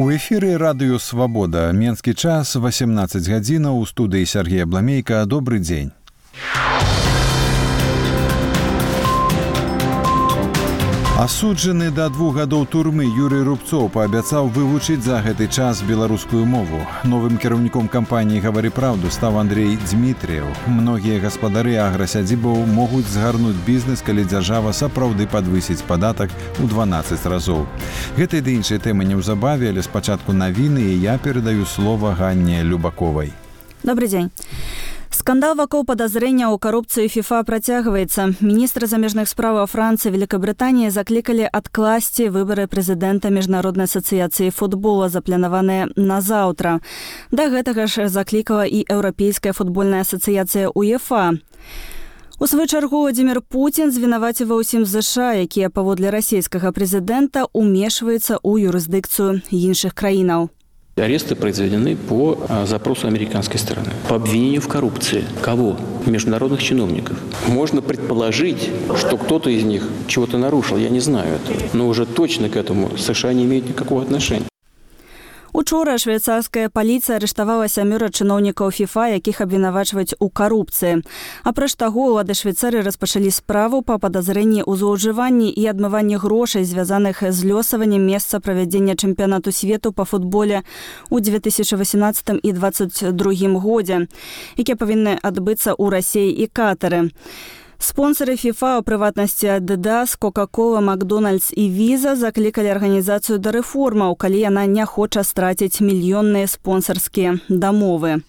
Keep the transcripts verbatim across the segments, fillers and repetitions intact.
У эфіры радыё «Свабода». Менскі час, восемнадцать гадзінаў, у студыі Сергея Бламейка. Добрый дзень. Асуджаны да двух гадоў турмы Юрый Рубцоў паабяцаў вывучыць за гэты час беларускую мову. Новым кіраўніком кампаніі «Гавары праўду» стаў Андрей Дзмітрыеў. Многія гаспадары аграсядзібаў могуць згарнуць бізнес, калі дзяржава сапраўды падвысіць падатак у дванаццаць разоў. Гэтай ды іншай тэмы неўзабаве, але спачатку навіны, і я перадаю слова Ганне Любаковай. Добрый день. Скандал вакол падазрэння ў карупцыі ФІФА працягваецца. Міністры замежных справаў Францыі і Великабрытаніі заклікалі адкласці выбары прэзідэнта Міжнароднай асацыяцыі футбола, запланаваныя на заўтра. Да гэтага ж заклікала і Еўрапейская футбольная асацыяцыя УЕФА. У сваю чаргу Владзімір Пуцін звінаваціў ўсім ЗША, якія паводле расійскага прэзідэнта умешваюцца ў юрысдыкцыю іншых краінаў. Аресты произведены по запросу американской стороны. По обвинению в коррупции. Кого? Международных чиновников. Можно предположить, что кто-то из них чего-то нарушил. Я не знаю этого. Но уже точно к этому США не имеют никакого отношения. Учора швейцарская паліцыя арыштавала сямёра чыноўнікаў ФІФА, якіх абвінавачваюць у карупцыі. Апроч таго, улады Швейцарыі распачалі справу па падазрэнні ў злоўжыванні і адмыванні грошай, звязаных з лёсаваннем месца правядзення чэмпіянату свету па футболе ў две тысячы восемнадцатым і дваццаць другім годзе, якія павінны адбыцца ў Расіі і Катары. Спонсоры ФІФА, у прыватнасці Адидас, Кока-кола, Макдональдс і Віза заклікалі арганізацыю да рэформаў, калі яна не хоча страціць мільённыя спонсарскія дамовы.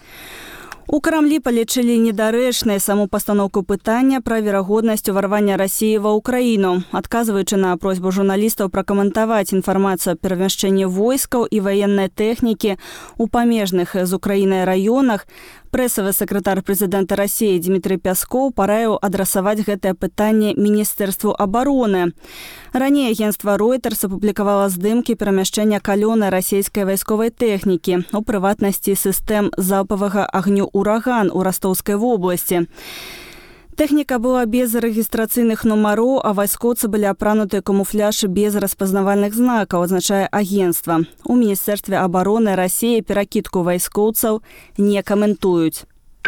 У Крамлі палічылі недарэчнай саму пастаноўку пытання пра верагоднасць уварвання Расіі ва ўкраіну. Адказваючы на просьбу журналістаў пракаментаваць інфармацыю аб перамяшчэнні войскаў і ваеннай тэхнікі ў памежных з Украінай раёнах, прэсавы сакратар прэзідэнта Расіі Дмітрый Пяскоў параіў адрасаваць гэтае пытанне Міністэрству абароны. Раней агенцтва Reuters апублікавала здымкі перамяшчэння калёнай расійскай вайсковай тэхнікі, у прыватнасці сістэм залпавага агню «Ураган» у Ростовскай вобласці. Тэхніка была без рэгістрацыйных нумароў, а вайскоўцы былі апрануты камуфляж без распазнавальных знакаў, азначае агенцтва. У Міністэрстве абароны Расіі перакідку вайскоўцаў не каментуюць.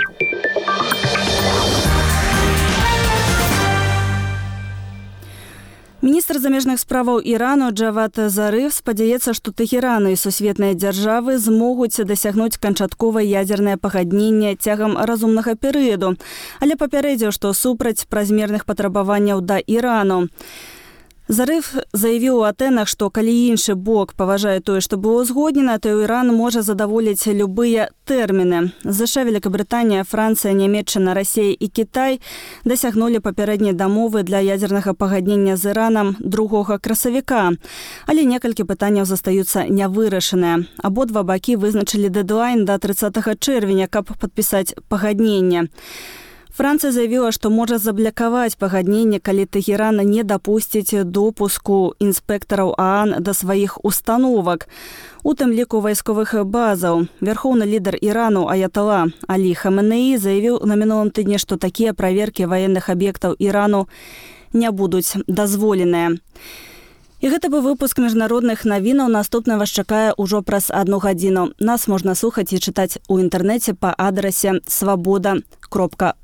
Міністр замежных справаў Ірану Джавад Зарыф спадзяецца, што Тэхеран і сусветныя дзяржавы змогуць дасягнуць канчатковае ядзернае пагадненне цягам разумнага перыяду, але папярэдзіў, што супраць празмерных патрабаванняў да Ірану. Зарыф заявіў у Атэнах, што калі іншы бок паважае тое, што было узгоднена, то Іран можа задаволіць любыя тэрміны. ЗША, Великабрытанія, Францыя, Нямецчына, Расія і Кітай дасягнулі папярэдняй дамовы для ядзернага пагаднення з Іранам другога красавіка. Але некалькі пытанняў застаюцца нявырашаныя. Абодва бакі вызначылі дэдлайн да трыццатага чэрвеня, каб падпісаць пагадненне. Францыя заявіла, што можа заблакаваць пагадненне, калі Тэхеран не дапусціць допуску інспектараў ААН да сваіх установак, у тым ліку вайсковых базаў. Вярхоўны лідар Ірану Аятала Алі Хаменеі заявіў на мінулым тыдні, што такія праверкі ваенных аб'ектаў Ірану не будуць дазволеныя. І гэта быў выпуск міжнародных навінаў. Наступна вас чакае ўжо праз адну гадзіну. Нас можна слухаць і чытаць у інтэрнэце па адрасе свабода кропка